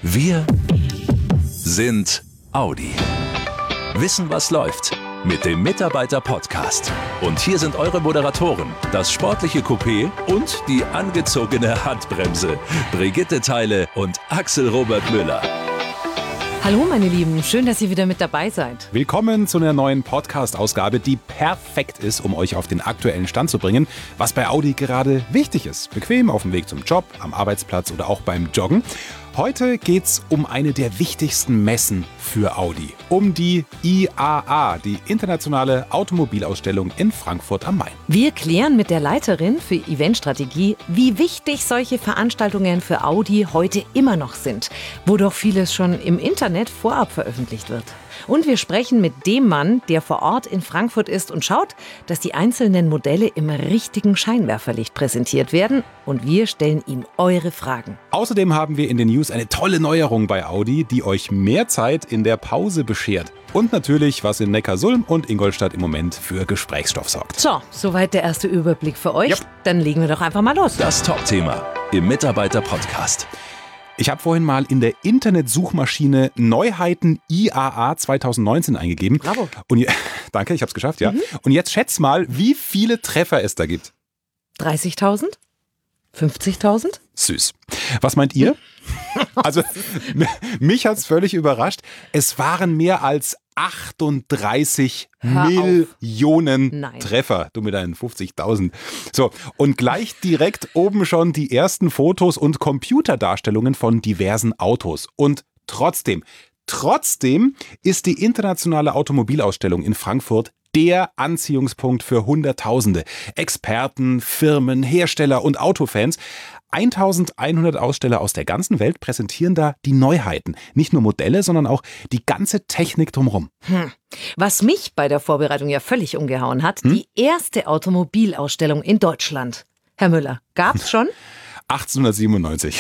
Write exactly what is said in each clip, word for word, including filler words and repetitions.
Wir sind Audi. Wissen, was läuft mit dem Mitarbeiter-Podcast. Und hier sind eure Moderatoren, das sportliche Coupé und die angezogene Handbremse. Brigitte Theile und Axel Robert Müller. Hallo meine Lieben, schön, dass ihr wieder mit dabei seid. Willkommen zu einer neuen Podcast-Ausgabe, die perfekt ist, um euch auf den aktuellen Stand zu bringen, was bei Audi gerade wichtig ist. Bequem auf dem Weg zum Job, am Arbeitsplatz oder auch beim Joggen. Heute geht's um eine der wichtigsten Messen für Audi, um die I A A, die Internationale Automobilausstellung in Frankfurt am Main. Wir klären mit der Leiterin für Eventstrategie, wie wichtig solche Veranstaltungen für Audi heute immer noch sind, wo doch vieles schon im Internet vorab veröffentlicht wird. Und wir sprechen mit dem Mann, der vor Ort in Frankfurt ist und schaut, dass die einzelnen Modelle im richtigen Scheinwerferlicht präsentiert werden. Und wir stellen ihm eure Fragen. Außerdem haben wir in den News eine tolle Neuerung bei Audi, die euch mehr Zeit in der Pause beschert. Und natürlich, was in Neckarsulm und Ingolstadt im Moment für Gesprächsstoff sorgt. So, soweit der erste Überblick für euch. Yep. Dann legen wir doch einfach mal los. Das Top-Thema im Mitarbeiter-Podcast. Ich habe vorhin mal in der Internetsuchmaschine Neuheiten I A A zwanzig neunzehn eingegeben. Bravo. Und je, danke, ich habe es geschafft, ja. Mhm. Und jetzt schätz mal, wie viele Treffer es da gibt. dreißigtausend? fünfzigtausend? Süß. Was meint ihr? Also, mich hat es völlig überrascht. Es waren mehr als achtunddreißig Hör Millionen auf. Treffer. Du mit deinen fünfzigtausend. So, und gleich direkt oben schon die ersten Fotos und Computerdarstellungen von diversen Autos. Und trotzdem, trotzdem ist die Internationale Automobilausstellung in Frankfurt der Anziehungspunkt für Hunderttausende. Experten, Firmen, Hersteller und Autofans. eintausendeinhundert Aussteller aus der ganzen Welt präsentieren da die Neuheiten. Nicht nur Modelle, sondern auch die ganze Technik drumherum. Hm. Was mich bei der Vorbereitung ja völlig umgehauen hat, hm? die erste Automobilausstellung in Deutschland. Herr Müller, gab's schon? achtzehnhundertsiebenundneunzig.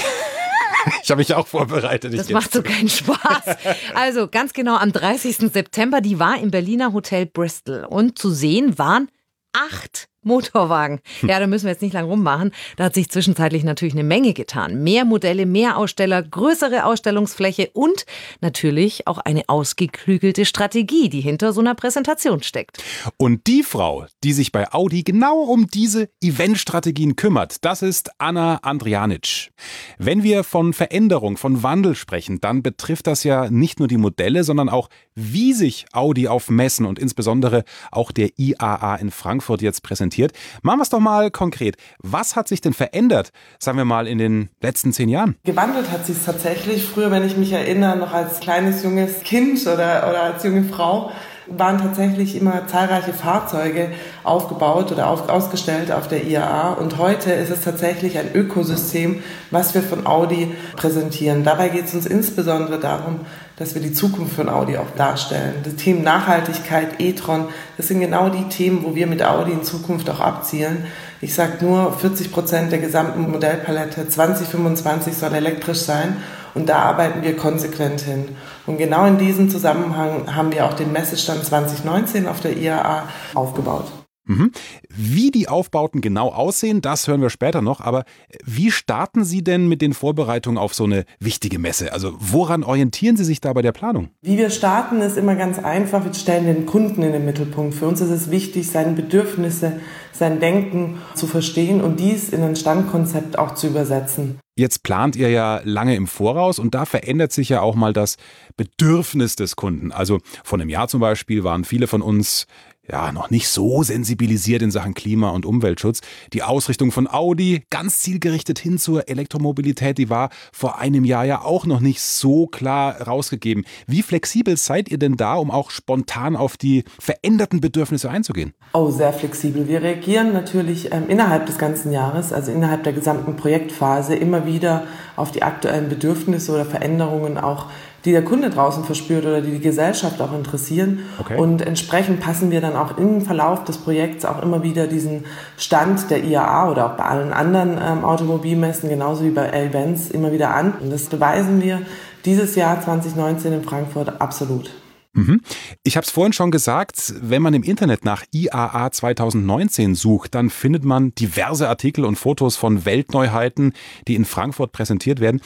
Ich habe mich auch vorbereitet. Das macht so keinen Spaß. Also ganz genau am dreißigsten September, die war im Berliner Hotel Bristol. Und zu sehen waren acht Motorwagen. Ja, da müssen wir jetzt nicht lang rummachen. Da hat sich zwischenzeitlich natürlich eine Menge getan. Mehr Modelle, mehr Aussteller, größere Ausstellungsfläche und natürlich auch eine ausgeklügelte Strategie, die hinter so einer Präsentation steckt. Und die Frau, die sich bei Audi genau um diese Eventstrategien kümmert, das ist Anna Andrianic. Wenn wir von Veränderung, von Wandel sprechen, dann betrifft das ja nicht nur die Modelle, sondern auch, wie sich Audi auf Messen und insbesondere auch der I A A in Frankfurt jetzt präsentiert. Machen wir es doch mal konkret. Was hat sich denn verändert, sagen wir mal, in den letzten zehn Jahren? Gewandelt hat sich es tatsächlich. Früher, wenn ich mich erinnere, noch als kleines, junges Kind oder, oder als junge Frau, waren tatsächlich immer zahlreiche Fahrzeuge aufgebaut oder auf, ausgestellt auf der I A A. Und heute ist es tatsächlich ein Ökosystem, was wir von Audi präsentieren. Dabei geht es uns insbesondere darum, dass wir die Zukunft von Audi auch darstellen. Die Themen Nachhaltigkeit, e-tron, das sind genau die Themen, wo wir mit Audi in Zukunft auch abzielen. Ich sage nur, vierzig Prozent der gesamten Modellpalette zwanzig fünfundzwanzig soll elektrisch sein. Und da arbeiten wir konsequent hin. Und genau in diesem Zusammenhang haben wir auch den Messestand zwanzig neunzehn auf der I A A aufgebaut. Mhm. Wie die Aufbauten genau aussehen, das hören wir später noch. Aber wie starten Sie denn mit den Vorbereitungen auf so eine wichtige Messe? Also woran orientieren Sie sich da bei der Planung? Wie wir starten, ist immer ganz einfach. Wir stellen den Kunden in den Mittelpunkt. Für uns ist es wichtig, seine Bedürfnisse, sein Denken zu verstehen und dies in ein Standkonzept auch zu übersetzen. Jetzt plant ihr ja lange im Voraus und da verändert sich ja auch mal das Bedürfnis des Kunden. Also vor einem Jahr zum Beispiel waren viele von uns ja noch nicht so sensibilisiert in Sachen Klima- und Umweltschutz. Die Ausrichtung von Audi, ganz zielgerichtet hin zur Elektromobilität, die war vor einem Jahr ja auch noch nicht so klar rausgegeben. Wie flexibel seid ihr denn da, um auch spontan auf die veränderten Bedürfnisse einzugehen? Oh, sehr flexibel. Wir reagieren natürlich ähm, innerhalb des ganzen Jahres, also innerhalb der gesamten Projektphase, immer wieder auf die aktuellen Bedürfnisse oder Veränderungen auch, die der Kunde draußen verspürt oder die die Gesellschaft auch interessieren. Okay. Und entsprechend passen wir dann auch im Verlauf des Projekts auch immer wieder diesen Stand der I A A oder auch bei allen anderen ähm, Automobilmessen, genauso wie bei L-Benz, immer wieder an. Und das beweisen wir dieses Jahr zwanzig neunzehn in Frankfurt absolut. Mhm. Ich habe es vorhin schon gesagt, wenn man im Internet nach I A A zwanzig neunzehn sucht, dann findet man diverse Artikel und Fotos von Weltneuheiten, die in Frankfurt präsentiert werden.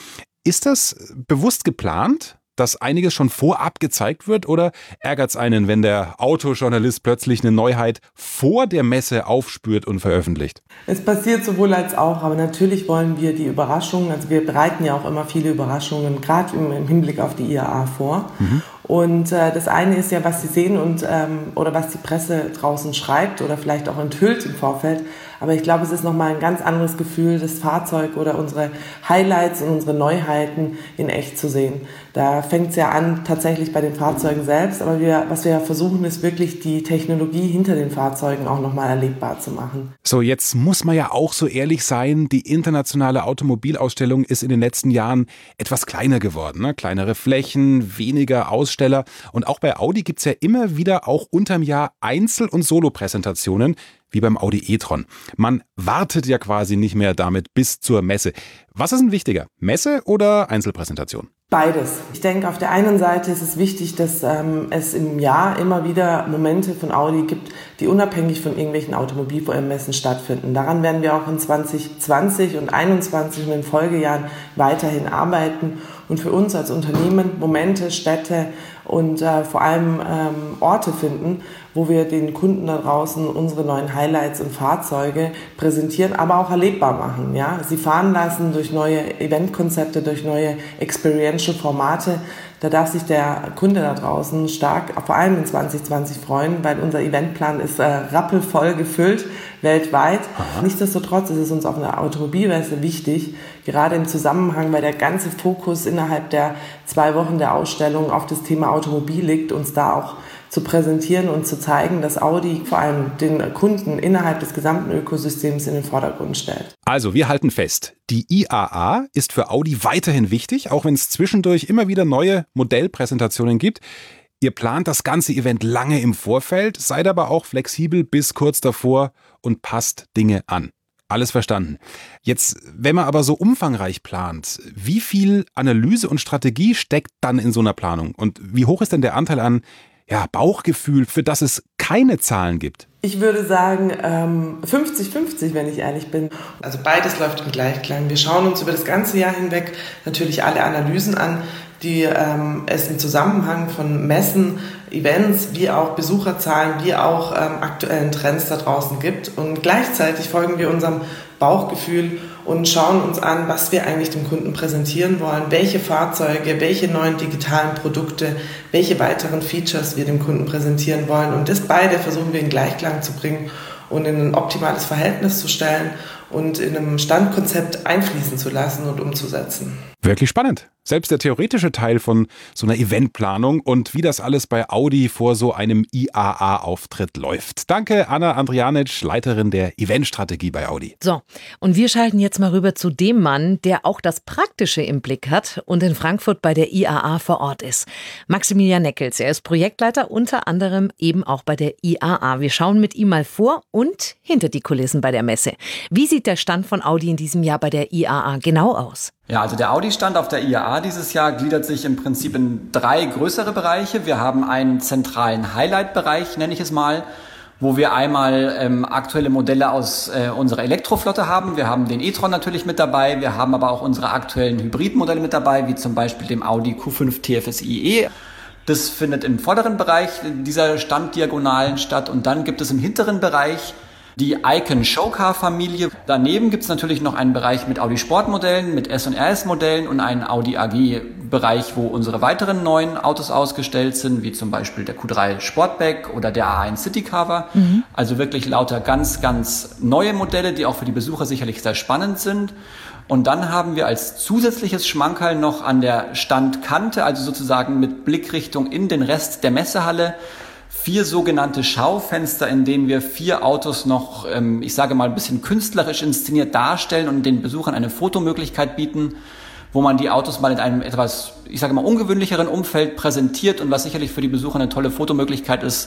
Ist das bewusst geplant, dass einiges schon vorab gezeigt wird, oder ärgert es einen, wenn der Autojournalist plötzlich eine Neuheit vor der Messe aufspürt und veröffentlicht? Es passiert sowohl als auch, aber natürlich wollen wir die Überraschungen, also wir bereiten ja auch immer viele Überraschungen, gerade im, im Hinblick auf die I A A vor. Mhm. Und äh, das eine ist ja, was Sie sehen und ähm, oder was die Presse draußen schreibt oder vielleicht auch enthüllt im Vorfeld. Aber ich glaube, es ist nochmal ein ganz anderes Gefühl, das Fahrzeug oder unsere Highlights und unsere Neuheiten in echt zu sehen. Da fängt es ja an tatsächlich bei den Fahrzeugen selbst, aber wir, was wir versuchen, ist wirklich die Technologie hinter den Fahrzeugen auch nochmal erlebbar zu machen. So, jetzt muss man ja auch so ehrlich sein, die internationale Automobilausstellung ist in den letzten Jahren etwas kleiner geworden. Ne? Kleinere Flächen, weniger Aussteller, und auch bei Audi gibt es ja immer wieder auch unterm Jahr Einzel- und Solo-Präsentationen, wie beim Audi e-tron. Man wartet ja quasi nicht mehr damit bis zur Messe. Was ist denn wichtiger, Messe oder Einzelpräsentation? Beides. Ich denke, auf der einen Seite ist es wichtig, dass ähm, es im Jahr immer wieder Momente von Audi gibt, die unabhängig von irgendwelchen Automobilmessen stattfinden. Daran werden wir auch in zwanzig zwanzig und einundzwanzig und in den Folgejahren weiterhin arbeiten und für uns als Unternehmen Momente, Städte und äh, vor allem ähm, Orte finden, wo wir den Kunden da draußen unsere neuen Highlights und Fahrzeuge präsentieren, aber auch erlebbar machen. Ja? Sie fahren lassen durch neue Eventkonzepte, durch neue Experiential-Formate. Da darf sich der Kunde da draußen stark, vor allem in zwanzig zwanzig, freuen, weil unser Eventplan ist äh, rappelvoll gefüllt, weltweit. Aha. Nichtsdestotrotz ist es uns auf einer Automobilmesse wichtig, gerade im Zusammenhang, weil der ganze Fokus innerhalb der zwei Wochen der Ausstellung auf das Thema Automobil liegt, uns da auch zu präsentieren und zu zeigen, dass Audi vor allem den Kunden innerhalb des gesamten Ökosystems in den Vordergrund stellt. Also wir halten fest, die I A A ist für Audi weiterhin wichtig, auch wenn es zwischendurch immer wieder neue Modellpräsentationen gibt. Ihr plant das ganze Event lange im Vorfeld, seid aber auch flexibel bis kurz davor und passt Dinge an. Alles verstanden. Jetzt, wenn man aber so umfangreich plant, wie viel Analyse und Strategie steckt dann in so einer Planung? Und wie hoch ist denn der Anteil an ja, Bauchgefühl, für das es keine Zahlen gibt? Ich würde sagen ähm, fünfzig fünfzig, wenn ich ehrlich bin. Also beides läuft im Gleichklang. Wir schauen uns über das ganze Jahr hinweg natürlich alle Analysen an, die ähm, es im Zusammenhang von Messen, Events, wie auch Besucherzahlen, wie auch ähm, aktuellen Trends da draußen gibt. Und gleichzeitig folgen wir unserem Bauchgefühl und schauen uns an, was wir eigentlich dem Kunden präsentieren wollen, welche Fahrzeuge, welche neuen digitalen Produkte, welche weiteren Features wir dem Kunden präsentieren wollen. Und das beide versuchen wir in Gleichklang zu bringen und in ein optimales Verhältnis zu stellen und in einem Standkonzept einfließen zu lassen und umzusetzen. Wirklich spannend. Selbst der theoretische Teil von so einer Eventplanung und wie das alles bei Audi vor so einem I A A-Auftritt läuft. Danke, Anna Andrianic, Leiterin der Eventstrategie bei Audi. So, und wir schalten jetzt mal rüber zu dem Mann, der auch das Praktische im Blick hat und in Frankfurt bei der I A A vor Ort ist. Maximilian Neckels, er ist Projektleiter unter anderem eben auch bei der I A A. Wir schauen mit ihm mal vor und hinter die Kulissen bei der Messe. Wie sieht der Stand von Audi in diesem Jahr bei der I A A genau aus? Ja, also der Audi-Stand auf der I A A dieses Jahr gliedert sich im Prinzip in drei größere Bereiche. Wir haben einen zentralen Highlight-Bereich, nenne ich es mal, wo wir einmal ähm, aktuelle Modelle aus äh, unserer Elektroflotte haben. Wir haben den e-tron natürlich mit dabei, wir haben aber auch unsere aktuellen Hybridmodelle mit dabei, wie zum Beispiel dem Audi Q fünf T F S I E. Das findet im vorderen Bereich dieser Standdiagonalen statt, und dann gibt es im hinteren Bereich die Icon Showcar-Familie. Daneben gibt es natürlich noch einen Bereich mit Audi Sportmodellen, mit S und R S-Modellen und einen Audi A G-Bereich, wo unsere weiteren neuen Autos ausgestellt sind, wie zum Beispiel der Q drei Sportback oder der A eins Citycarver. Mhm. Also wirklich lauter ganz, ganz neue Modelle, die auch für die Besucher sicherlich sehr spannend sind. Und dann haben wir als zusätzliches Schmankerl noch an der Standkante, also sozusagen mit Blickrichtung in den Rest der Messehalle, vier sogenannte Schaufenster, in denen wir vier Autos noch, ähm, ich sage mal, ein bisschen künstlerisch inszeniert darstellen und den Besuchern eine Fotomöglichkeit bieten, wo man die Autos mal in einem etwas, ich sage mal, ungewöhnlicheren Umfeld präsentiert und was sicherlich für die Besucher eine tolle Fotomöglichkeit ist.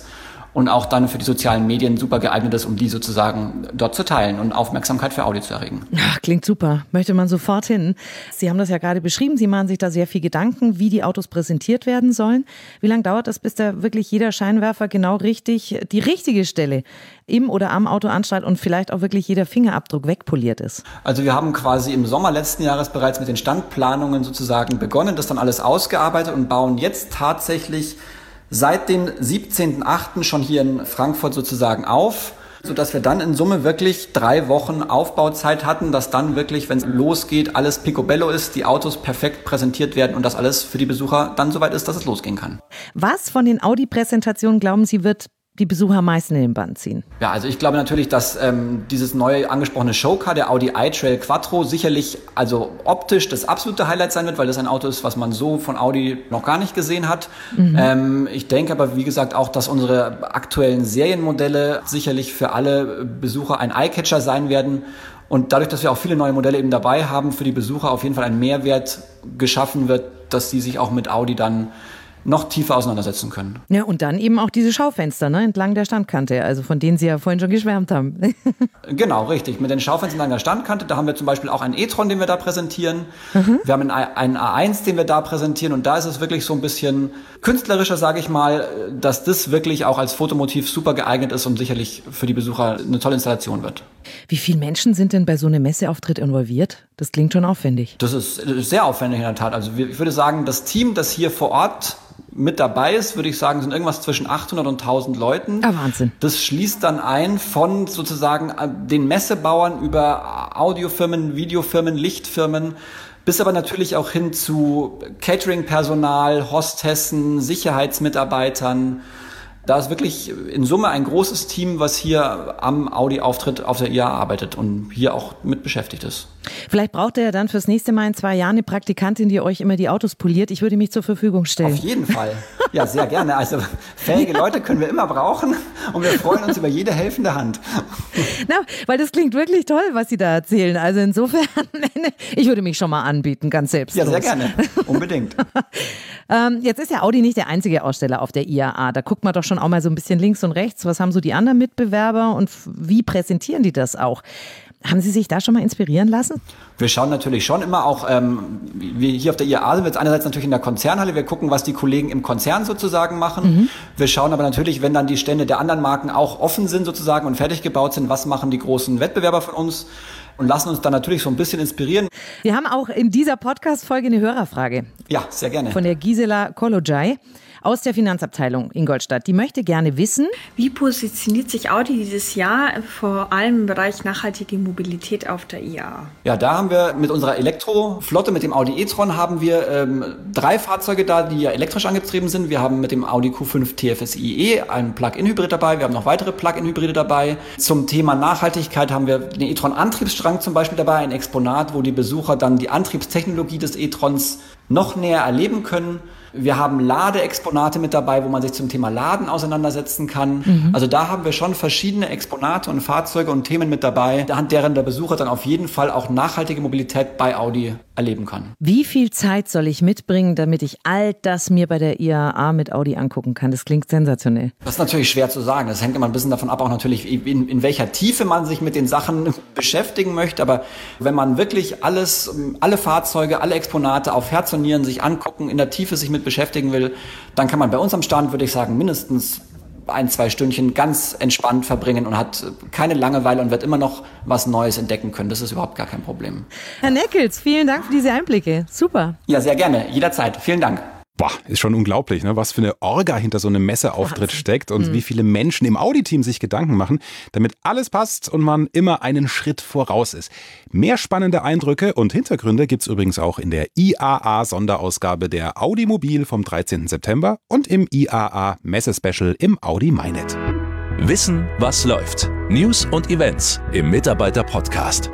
und auch dann für die sozialen Medien super geeignet ist, um die sozusagen dort zu teilen und Aufmerksamkeit für Audi zu erregen. Ach, klingt super. Möchte man sofort hin. Sie haben das ja gerade beschrieben. Sie machen sich da sehr viel Gedanken, wie die Autos präsentiert werden sollen. Wie lange dauert das, bis da wirklich jeder Scheinwerfer genau richtig, die richtige Stelle im oder am Auto anstrahlt und vielleicht auch wirklich jeder Fingerabdruck wegpoliert ist? Also wir haben quasi im Sommer letzten Jahres bereits mit den Standplanungen sozusagen begonnen, das dann alles ausgearbeitet und bauen jetzt tatsächlich seit dem siebzehnten achten schon hier in Frankfurt sozusagen auf, sodass wir dann in Summe wirklich drei Wochen Aufbauzeit hatten, dass dann wirklich, wenn es losgeht, alles picobello ist, die Autos perfekt präsentiert werden und das alles für die Besucher dann soweit ist, dass es losgehen kann. Was von den Audi-Präsentationen, glauben Sie, wird die Besucher am meisten in den Bann ziehen? Ja, also ich glaube natürlich, dass ähm, dieses neu angesprochene Showcar, der Audi i-Trail Quattro, sicherlich also optisch das absolute Highlight sein wird, weil das ein Auto ist, was man so von Audi noch gar nicht gesehen hat. Mhm. Ähm, ich denke aber, wie gesagt, auch, dass unsere aktuellen Serienmodelle sicherlich für alle Besucher ein Eyecatcher sein werden. Und dadurch, dass wir auch viele neue Modelle eben dabei haben, für die Besucher auf jeden Fall ein Mehrwert geschaffen wird, dass sie sich auch mit Audi dann noch tiefer auseinandersetzen können. Ja, und dann eben auch diese Schaufenster, ne, entlang der Standkante, also von denen Sie ja vorhin schon geschwärmt haben. Genau, richtig. Mit den Schaufenstern entlang der Standkante, da haben wir zum Beispiel auch einen e-tron, den wir da präsentieren. Mhm. Wir haben einen A eins, den wir da präsentieren und da ist es wirklich so ein bisschen künstlerischer, sage ich mal, dass das wirklich auch als Fotomotiv super geeignet ist und sicherlich für die Besucher eine tolle Installation wird. Wie viele Menschen sind denn bei so einem Messeauftritt involviert? Das klingt schon aufwendig. Das ist sehr aufwendig in der Tat. Also ich würde sagen, das Team, das hier vor Ort mit dabei ist, würde ich sagen, sind irgendwas zwischen achthundert und tausend Leuten. Ah, Wahnsinn. Das schließt dann ein von sozusagen den Messebauern über Audiofirmen, Videofirmen, Lichtfirmen, bis aber natürlich auch hin zu Catering-Personal, Hostessen, Sicherheitsmitarbeitern. Da ist wirklich in Summe ein großes Team, was hier am Audi-Auftritt auf der I A A arbeitet und hier auch mit beschäftigt ist. Vielleicht braucht ihr ja dann fürs nächste Mal in zwei Jahren eine Praktikantin, die euch immer die Autos poliert. Ich würde mich zur Verfügung stellen. Auf jeden Fall. Ja, sehr gerne. Also fähige Leute können wir immer brauchen und wir freuen uns über jede helfende Hand. Na, weil das klingt wirklich toll, was Sie da erzählen. Also insofern, ich würde mich schon mal anbieten, ganz selbstlos. Ja, sehr gerne. Unbedingt. ähm, jetzt ist ja Audi nicht der einzige Aussteller auf der I A A. Da guckt man doch schon auch mal so ein bisschen links und rechts. Was haben so die anderen Mitbewerber und wie präsentieren die das auch? Haben Sie sich da schon mal inspirieren lassen? Wir schauen natürlich schon immer auch, ähm, wir hier auf der I A A sind wir jetzt einerseits natürlich in der Konzernhalle, wir gucken, was die Kollegen im Konzern sozusagen machen. Mhm. Wir schauen aber natürlich, wenn dann die Stände der anderen Marken auch offen sind sozusagen und fertig gebaut sind, was machen die großen Wettbewerber von uns und lassen uns dann natürlich so ein bisschen inspirieren. Wir haben auch in dieser Podcast-Folge eine Hörerfrage. Ja, sehr gerne. Von der Gisela Kolojai aus der Finanzabteilung Ingolstadt. Die möchte gerne wissen: Wie positioniert sich Audi dieses Jahr vor allem im Bereich nachhaltige Mobilität auf der I A A? Ja, da haben wir mit unserer Elektroflotte, mit dem Audi e-tron, haben wir ähm, drei Fahrzeuge da, die ja elektrisch angetrieben sind. Wir haben mit dem Audi Q fünf T F S I e einen Plug-in-Hybrid dabei. Wir haben noch weitere Plug-in-Hybride dabei. Zum Thema Nachhaltigkeit haben wir den e-tron-Antriebsstrang zum Beispiel dabei, ein Exponat, wo die Besucher dann die Antriebstechnologie des e-trons noch näher erleben können. Wir haben Ladeexponate mit dabei, wo man sich zum Thema Laden auseinandersetzen kann. Mhm. Also da haben wir schon verschiedene Exponate und Fahrzeuge und Themen mit dabei, anhand deren der Besucher dann auf jeden Fall auch nachhaltige Mobilität bei Audi erleben kann. Wie viel Zeit soll ich mitbringen, damit ich all das mir bei der I A A mit Audi angucken kann? Das klingt sensationell. Das ist natürlich schwer zu sagen. Das hängt immer ein bisschen davon ab, auch natürlich in, in welcher Tiefe man sich mit den Sachen beschäftigen möchte. Aber wenn man wirklich alles, alle Fahrzeuge, alle Exponate auf Herz und Nieren sich angucken, in der Tiefe sich mit beschäftigen will, dann kann man bei uns am Stand, würde ich sagen, mindestens ein, zwei Stündchen ganz entspannt verbringen und hat keine Langeweile und wird immer noch was Neues entdecken können. Das ist überhaupt gar kein Problem. Herr Neckels, vielen Dank für diese Einblicke. Super. Ja, sehr gerne. Jederzeit. Vielen Dank. Boah, ist schon unglaublich, ne? Was für eine Orga hinter so einem Messeauftritt Wahnsinn. Steckt und mhm. wie viele Menschen im Audi-Team sich Gedanken machen, damit alles passt und man immer einen Schritt voraus ist. Mehr spannende Eindrücke und Hintergründe gibt's übrigens auch in der I A A-Sonderausgabe der Audi Mobil vom dreizehnten September und im I A A-Messe-Special im Audi MyNet. Wissen, was läuft. News und Events im Mitarbeiter-Podcast.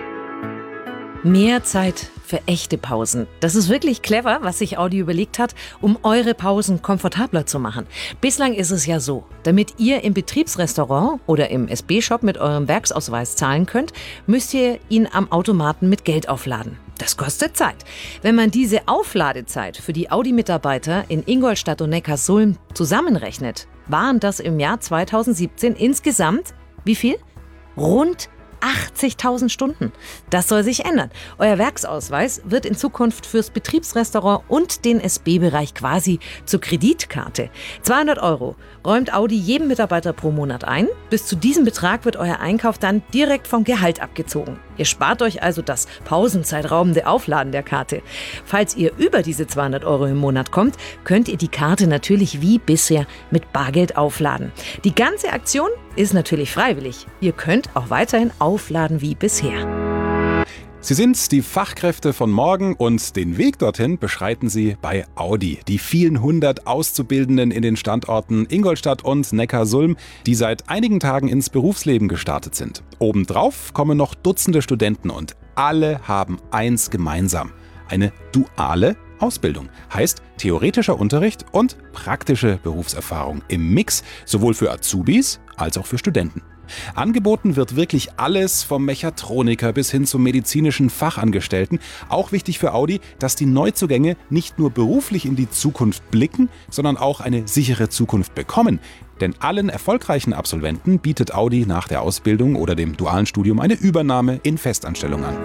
Mehr Zeit für echte Pausen. Das ist wirklich clever, was sich Audi überlegt hat, um eure Pausen komfortabler zu machen. Bislang ist es ja so, damit ihr im Betriebsrestaurant oder im S B-Shop mit eurem Werksausweis zahlen könnt, müsst ihr ihn am Automaten mit Geld aufladen. Das kostet Zeit. Wenn man diese Aufladezeit für die Audi-Mitarbeiter in Ingolstadt und Neckarsulm zusammenrechnet, waren das im Jahr zweitausendsiebzehn insgesamt, wie viel? Rund achtzigtausend Stunden. Das soll sich ändern. Euer Werksausweis wird in Zukunft fürs Betriebsrestaurant und den S B-Bereich quasi zur Kreditkarte. zweihundert Euro räumt Audi jedem Mitarbeiter pro Monat ein. Bis zu diesem Betrag wird euer Einkauf dann direkt vom Gehalt abgezogen. Ihr spart euch also das pausenzeitraubende Aufladen der Karte. Falls ihr über diese zweihundert Euro im Monat kommt, könnt ihr die Karte natürlich wie bisher mit Bargeld aufladen. Die ganze Aktion ist natürlich freiwillig. Ihr könnt auch weiterhin aufladen wie bisher. Sie sind die Fachkräfte von morgen und den Weg dorthin beschreiten Sie bei Audi. Die vielen hundert Auszubildenden in den Standorten Ingolstadt und Neckarsulm, die seit einigen Tagen ins Berufsleben gestartet sind. Obendrauf kommen noch Dutzende Studenten und alle haben eins gemeinsam: eine duale Ausbildung. Heißt theoretischer Unterricht und praktische Berufserfahrung im Mix, sowohl für Azubis als auch für Studenten. Angeboten wird wirklich alles, vom Mechatroniker bis hin zum medizinischen Fachangestellten. Auch wichtig für Audi, dass die Neuzugänge nicht nur beruflich in die Zukunft blicken, sondern auch eine sichere Zukunft bekommen. Denn allen erfolgreichen Absolventen bietet Audi nach der Ausbildung oder dem dualen Studium eine Übernahme in Festanstellung an.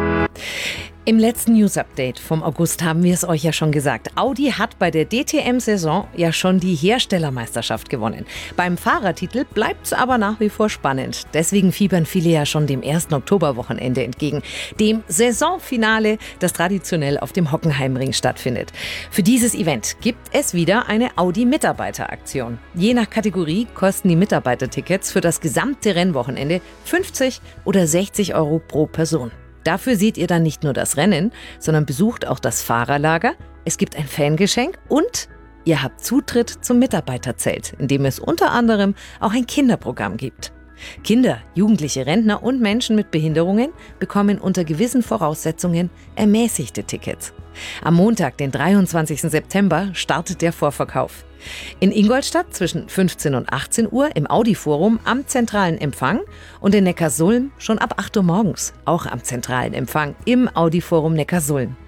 Im letzten News-Update vom August haben wir es euch ja schon gesagt. Audi hat bei der D T M-Saison ja schon die Herstellermeisterschaft gewonnen. Beim Fahrertitel bleibt es aber nach wie vor spannend. Deswegen fiebern viele ja schon dem ersten Oktoberwochenende entgegen. Dem Saisonfinale, das traditionell auf dem Hockenheimring stattfindet. Für dieses Event gibt es wieder eine Audi-Mitarbeiteraktion. Je nach Kategorie kosten die Mitarbeitertickets für das gesamte Rennwochenende fünfzig oder sechzig Euro pro Person. Dafür seht ihr dann nicht nur das Rennen, sondern besucht auch das Fahrerlager. Es gibt ein Fangeschenk und ihr habt Zutritt zum Mitarbeiterzelt, in dem es unter anderem auch ein Kinderprogramm gibt. Kinder, Jugendliche, Rentner und Menschen mit Behinderungen bekommen unter gewissen Voraussetzungen ermäßigte Tickets. Am Montag, den dreiundzwanzigsten September, startet der Vorverkauf. In Ingolstadt zwischen fünfzehn und achtzehn Uhr im Audi-Forum am zentralen Empfang und in Neckarsulm schon ab acht Uhr morgens, auch am zentralen Empfang im Audi-Forum Neckarsulm.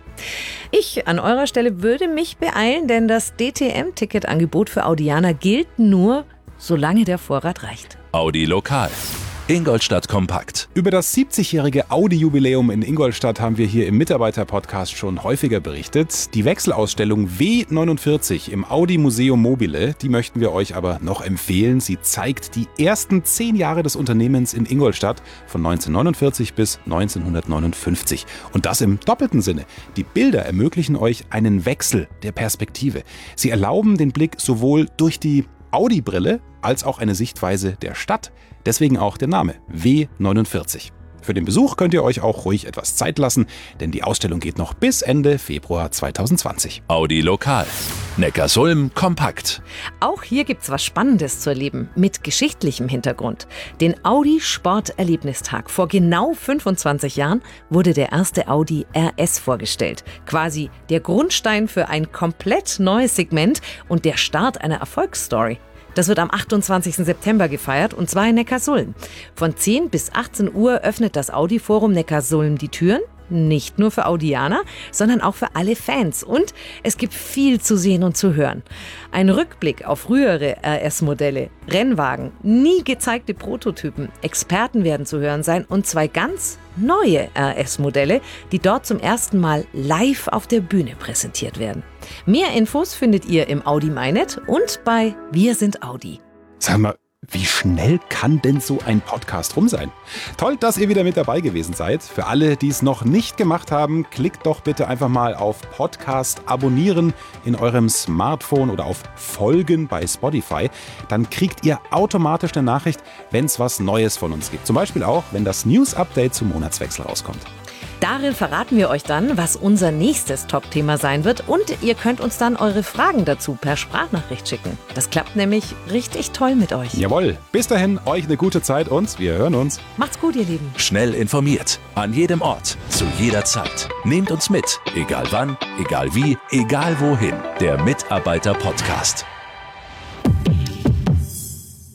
Ich an eurer Stelle würde mich beeilen, denn das D T M-Ticketangebot für Audianer gilt nur, solange der Vorrat reicht. Audi Lokal. Ingolstadt Kompakt. Über das siebzigjährige Audi-Jubiläum in Ingolstadt haben wir hier im Mitarbeiter-Podcast schon häufiger berichtet. Die Wechselausstellung W neunundvierzig im Audi Museum Mobile, die möchten wir euch aber noch empfehlen. Sie zeigt die ersten zehn Jahre des Unternehmens in Ingolstadt von neunzehnhundertneunundvierzig bis neunzehnhundertneunundfünfzig. Und das im doppelten Sinne. Die Bilder ermöglichen euch einen Wechsel der Perspektive. Sie erlauben den Blick sowohl durch die Audi-Brille als auch eine Sichtweise der Stadt. Deswegen auch der Name W neunundvierzig. Für den Besuch könnt ihr euch auch ruhig etwas Zeit lassen, denn die Ausstellung geht noch bis Ende Februar zweitausendzwanzig. Audi Lokal. Neckarsulm Kompakt. Auch hier gibt's was Spannendes zu erleben mit geschichtlichem Hintergrund. Den Audi Sporterlebnistag. Vor genau fünfundzwanzig Jahren wurde der erste Audi R S vorgestellt. Quasi der Grundstein für ein komplett neues Segment und der Start einer Erfolgsstory. Das wird am achtundzwanzigsten September gefeiert und zwar in Neckarsulm. Von zehn bis achtzehn Uhr öffnet das Audi-Forum Neckarsulm die Türen. Nicht nur für Audianer, sondern auch für alle Fans. Und es gibt viel zu sehen und zu hören. Ein Rückblick auf frühere R S-Modelle, Rennwagen, nie gezeigte Prototypen, Experten werden zu hören sein und zwei ganz neue R S-Modelle, die dort zum ersten Mal live auf der Bühne präsentiert werden. Mehr Infos findet ihr im Audi MyNet und bei Wir sind Audi. Sag mal, wie schnell kann denn so ein Podcast rum sein? Toll, dass ihr wieder mit dabei gewesen seid. Für alle, die es noch nicht gemacht haben, klickt doch bitte einfach mal auf Podcast abonnieren in eurem Smartphone oder auf Folgen bei Spotify. Dann kriegt ihr automatisch eine Nachricht, wenn es was Neues von uns gibt. Zum Beispiel auch, wenn das News-Update zum Monatswechsel rauskommt. Darin verraten wir euch dann, was unser nächstes Top-Thema sein wird und ihr könnt uns dann eure Fragen dazu per Sprachnachricht schicken. Das klappt nämlich richtig toll mit euch. Jawohl, bis dahin euch eine gute Zeit und wir hören uns. Macht's gut, ihr Lieben. Schnell informiert. An jedem Ort. Zu jeder Zeit. Nehmt uns mit. Egal wann, egal wie, egal wohin. Der Mitarbeiter-Podcast.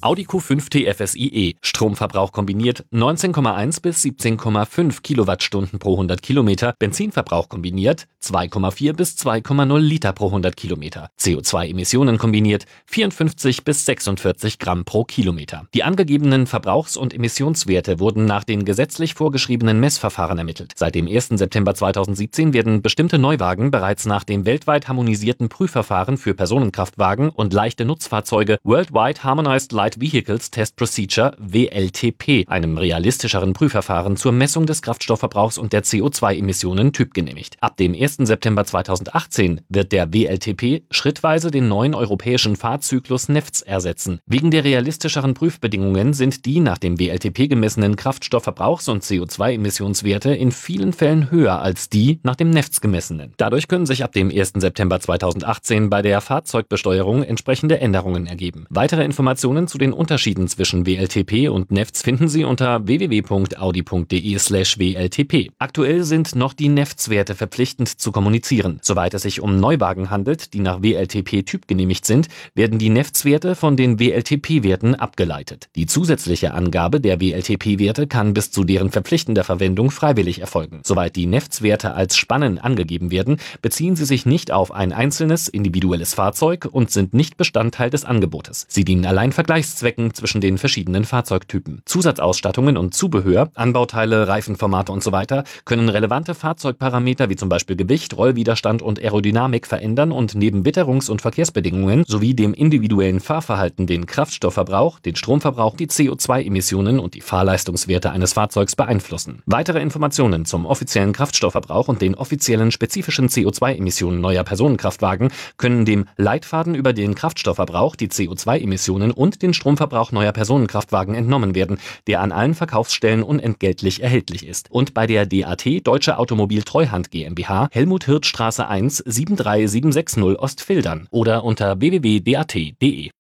Audi Q fünf T F S I E. Stromverbrauch kombiniert neunzehn Komma eins bis siebzehn Komma fünf Kilowattstunden pro hundert Kilometer. Benzinverbrauch kombiniert zwei Komma vier bis zwei Komma null Liter pro hundert Kilometer. C O zwei Emissionen kombiniert vierundfünfzig bis sechsundvierzig Gramm pro Kilometer. Die angegebenen Verbrauchs- und Emissionswerte wurden nach den gesetzlich vorgeschriebenen Messverfahren ermittelt. Seit dem ersten September zweitausendsiebzehn werden bestimmte Neuwagen bereits nach dem weltweit harmonisierten Prüfverfahren für Personenkraftwagen und leichte Nutzfahrzeuge Worldwide Harmonized Light Vehicles Test Procedure W L T P, einem realistischeren Prüfverfahren zur Messung des Kraftstoffverbrauchs und der C O zwei Emissionen typgenehmigt. Ab dem ersten September zweitausendachtzehn wird der W L T P schrittweise den neuen europäischen Fahrzyklus N E F Z ersetzen. Wegen der realistischeren Prüfbedingungen sind die nach dem W L T P gemessenen Kraftstoffverbrauchs- und C O zwei Emissionswerte in vielen Fällen höher als die nach dem N E F Z gemessenen. Dadurch können sich ab dem ersten September zweitausendachtzehn bei der Fahrzeugbesteuerung entsprechende Änderungen ergeben. Weitere Informationen zu den Unterschieden zwischen W L T P und N E F Z finden Sie unter w w w punkt audi punkt d e slash w l t p. Aktuell sind noch die N E F Z-Werte verpflichtend zu kommunizieren. Soweit es sich um Neuwagen handelt, die nach W L T P typgenehmigt sind, werden die N E F Z-Werte von den W L T P-Werten abgeleitet. Die zusätzliche Angabe der W L T P-Werte kann bis zu deren verpflichtender Verwendung freiwillig erfolgen. Soweit die N E F Z-Werte als Spannen angegeben werden, beziehen sie sich nicht auf ein einzelnes, individuelles Fahrzeug und sind nicht Bestandteil des Angebotes. Sie dienen allein Vergleichszwecken zwischen den verschiedenen Fahrzeugtypen. Zusatzausstattungen und Zubehör, Anbauteile, Reifenformate und so weiter können relevante Fahrzeugparameter wie zum Beispiel Gewicht, Rollwiderstand und Aerodynamik verändern und neben Witterungs- und Verkehrsbedingungen sowie dem individuellen Fahrverhalten den Kraftstoffverbrauch, den Stromverbrauch, die C O zwei Emissionen und die Fahrleistungswerte eines Fahrzeugs beeinflussen. Weitere Informationen zum offiziellen Kraftstoffverbrauch und den offiziellen spezifischen C O zwei Emissionen neuer Personenkraftwagen können dem Leitfaden über den Kraftstoffverbrauch, die C O zwei Emissionen und den Stromverbrauch neuer Personenkraftwagen entnommen werden, der an allen Verkaufsstellen unentgeltlich erhältlich ist. Und bei der D A T Deutsche Automobil Treuhand GmbH, Helmut-Hirth-Straße eins, sieben drei sieben sechs null Ostfildern oder unter w w w punkt d a t punkt d e.